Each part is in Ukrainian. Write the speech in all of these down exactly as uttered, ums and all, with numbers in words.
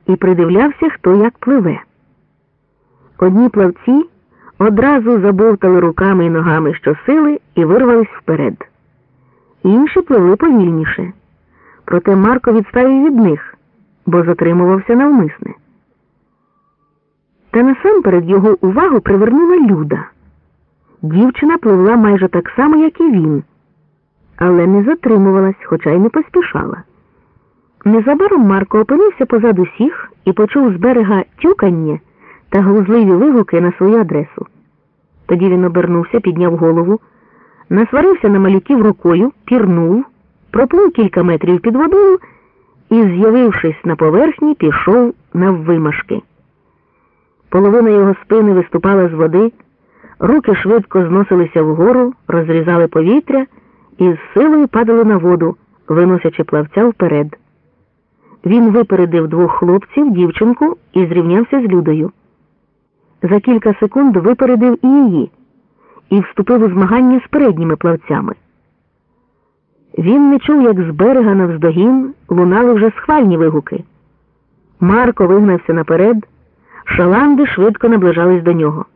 і придивлявся, хто як пливе. Одні плавці одразу забовтали руками і ногами щосили і вирвались вперед. Інші пливли повільніше. Проте Марко відставив від них, бо затримувався навмисне. Та насамперед його увагу привернула Люда. Дівчина пливла майже так само, як і він, але не затримувалась, хоча й не поспішала. Незабаром Марко опинився позаду всіх і почув з берега тюкання та глузливі вигуки на свою адресу. Тоді він обернувся, підняв голову, насварився на малюків рукою, пірнув, проплив кілька метрів під водою і, з'явившись на поверхні, пішов наввимашки. Половина його спини виступала з води, руки швидко зносилися вгору, розрізали повітря і з силою падали на воду, виносячи плавця вперед. Він випередив двох хлопців, дівчинку і зрівнявся з Людою. За кілька секунд випередив і її, і вступив у змагання з передніми плавцями. Він не чув, як з берега навздогін лунали вже схвальні вигуки. Марко вигнався наперед, шаланди швидко наближались до нього.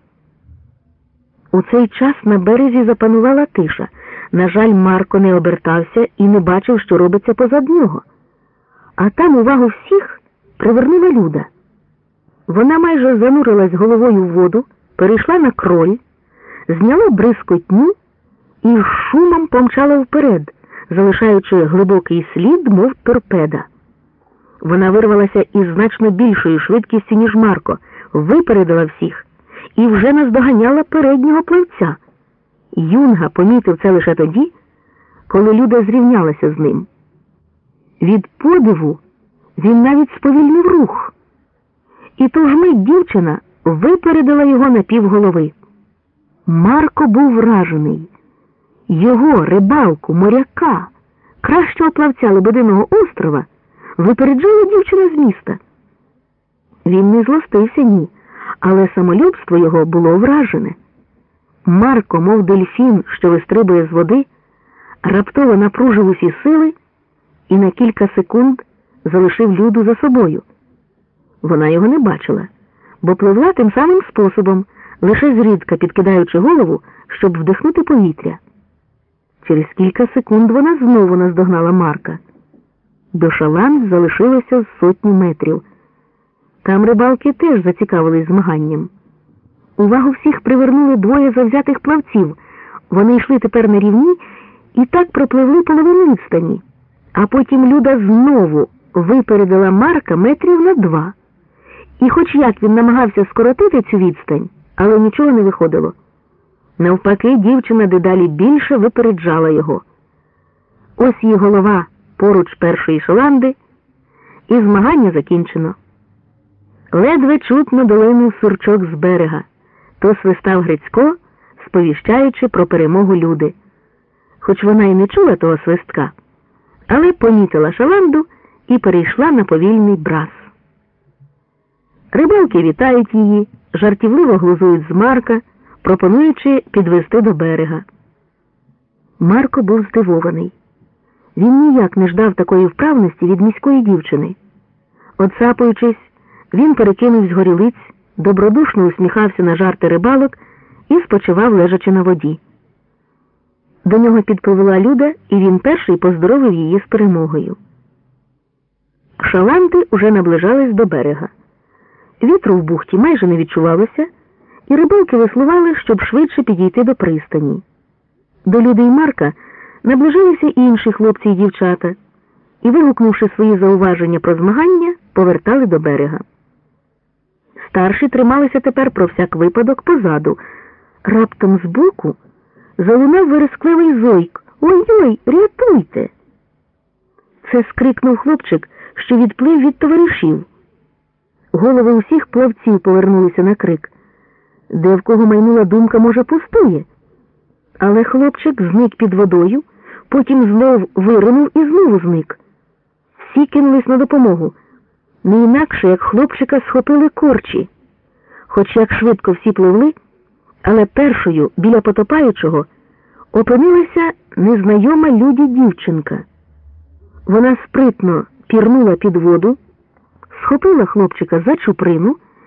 У цей час на березі запанувала тиша. На жаль, Марко не обертався і не бачив, що робиться позад нього. А там увагу всіх привернула Люда. Вона майже занурилась головою в воду, перейшла на кроль, зняла бризкотню і шумом помчала вперед, залишаючи глибокий слід, мов торпеда. Вона вирвалася із значно більшою швидкістю, ніж Марко, випередила всіх і вже наздоганяла переднього плавця. Юнга помітив це лише тоді, коли Люда зрівнялася з ним. Від подиву він навіть сповільнив рух. І ту ж мить дівчина випередила його на півголови. Марко був вражений. Його, рибалку, моряка, кращого плавця Лебединого острова, випереджала дівчина з міста. Він не злостився, ні, але самолюбство його було вражене. Марко, мов дельфін, що вистрибує з води, раптово напружив усі сили і на кілька секунд залишив Люду за собою. Вона його не бачила, бо пливла тим самим способом, лише зрідка підкидаючи голову, щоб вдихнути повітря. Через кілька секунд вона знову наздогнала Марка. До шаланд залишилося сотні метрів. Там рибалки теж зацікавились змаганням. Увагу всіх привернули двоє завзятих плавців. Вони йшли тепер на рівні і так пропливли половину відстані. А потім Люда знову випередила Марка метрів на два. І хоч як він намагався скоротити цю відстань, але нічого не виходило. Навпаки, дівчина дедалі більше випереджала його. Ось її голова поруч першої шаланди, і змагання закінчено. Ледве чутно долинув сурчок з берега. То свистав Грицько, сповіщаючи про перемогу Люди. Хоч вона й не чула того свистка, але помітила шаланду і перейшла на повільний браз. Рибалки вітають її, жартівливо глузують з Марка, пропонуючи підвести до берега. Марко був здивований. Він ніяк не ждав такої вправності від міської дівчини. Оцапуючись, він перекинув з горілиць, добродушно усміхався на жарти рибалок і спочивав, лежачи на воді. До нього підпливла Люда, і він перший поздоровив її з перемогою. Шаланди уже наближались до берега. Вітру в бухті майже не відчувалося, і рибалки веслували, щоб швидше підійти до пристані. До Люди й Марка наближалися інші хлопці й дівчата, і, вигукнувши свої зауваження про змагання, повертали до берега. Старші трималися тепер про всяк випадок позаду. Раптом збоку залунав верескливий зойк. «Ой-ой, рятуйте!» Це скрикнув хлопчик, що відплив від товаришів. Голови усіх плавців повернулися на крик. Де в кого майнула думка, може, пустує. Але хлопчик зник під водою, потім знов виринув і знову зник. Всі кинулись на допомогу. Не інакше, як хлопчика схопили корчі. Хоч як швидко всі пливли, але першою, біля потопаючого, опинилася незнайома Люді дівчинка. Вона спритно пірнула під воду, схопила хлопчика за чуприну